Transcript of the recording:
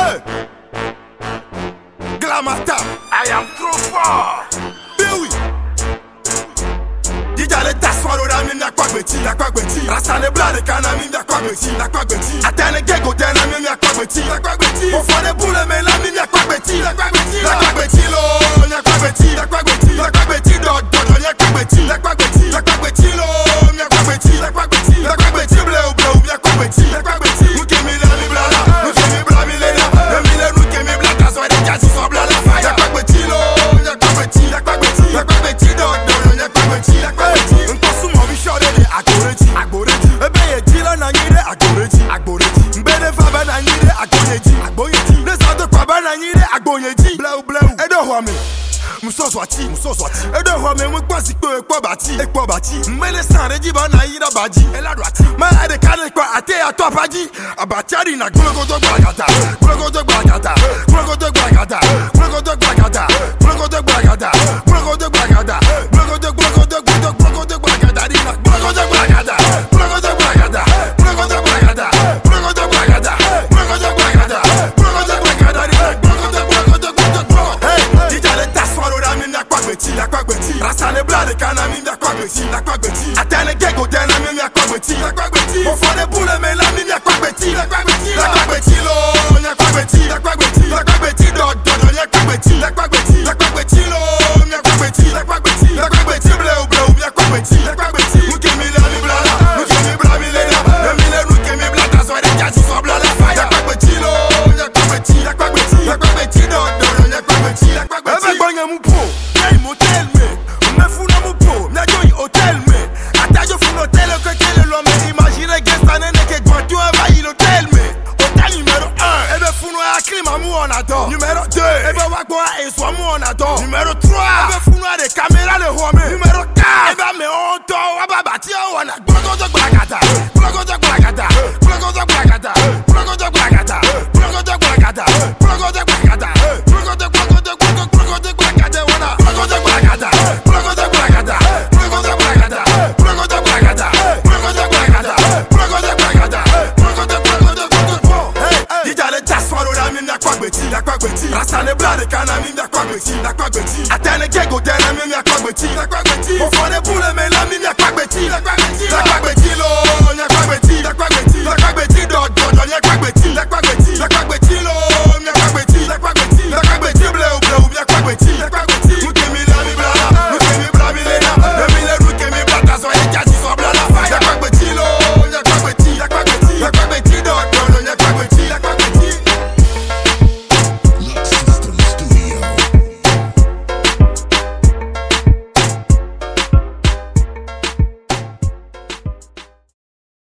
Hey, Glamata, I am trop fort. Biwi. Dijale taswaro da mimi akwagbeti. Rasane blade kana mimi akwagbeti. Atene gego tena mimi akwagbeti. Ofane bule me la mimi akwagbeti. Akwagbeti lo, akwagbeti do akwagbeti. Akwagbeti lo, akwagbeti ble akwagbeti. Nuke mi la mi blala, nuke mi bla mi lena. Emile nuke mi bla taswa de jazz so blala fire. Akwagbeti lo, akwagbeti do akwagbeti. Nkosumo mi shore de agboreji. Ebeye jila na nyire agboreji. Mbene faba na nyire agboyeji. Lesato kwaba na nyire agboyeji. Bleu. Edo hwame. Musozwati. Edo hwame mukwazi ekpo bati. Mbele sanre jiba na yira baji. Eladwati. Ma ade kane kwa ate atwa baji. Abachari na gulogodo gbagada. Rasane blade kana mimi akwagbeti. Atene gego tena mimi akwagbeti. Ofane bule me la mimi akwagbeti. Akwagbeti lo, akwagbeti do akwagbeti. Akwagbeti lo, akwagbeti ble akwagbeti. Nuke mi la mi blala, nuke mi bla mi lena. Emile nuke mi bla taswa de jazz so blala fire. Akwagbeti lo, akwagbeti do akwagbeti. Ebe gbonye mu po, yey motel me. Mefuna mu po, mnajoyi hotel me. Atajo fun hotel kekele lo me. Imagine gesta nene ke gwantu eva il hotel me. Hotel numéro 1, ebe funu a klima mu on adore. Numéro 2, ebe wagbo a eswa mu on adore. Numéro 3, ebe funu a de caméra le home. Numéro 4, ebe me on to wababati on adore.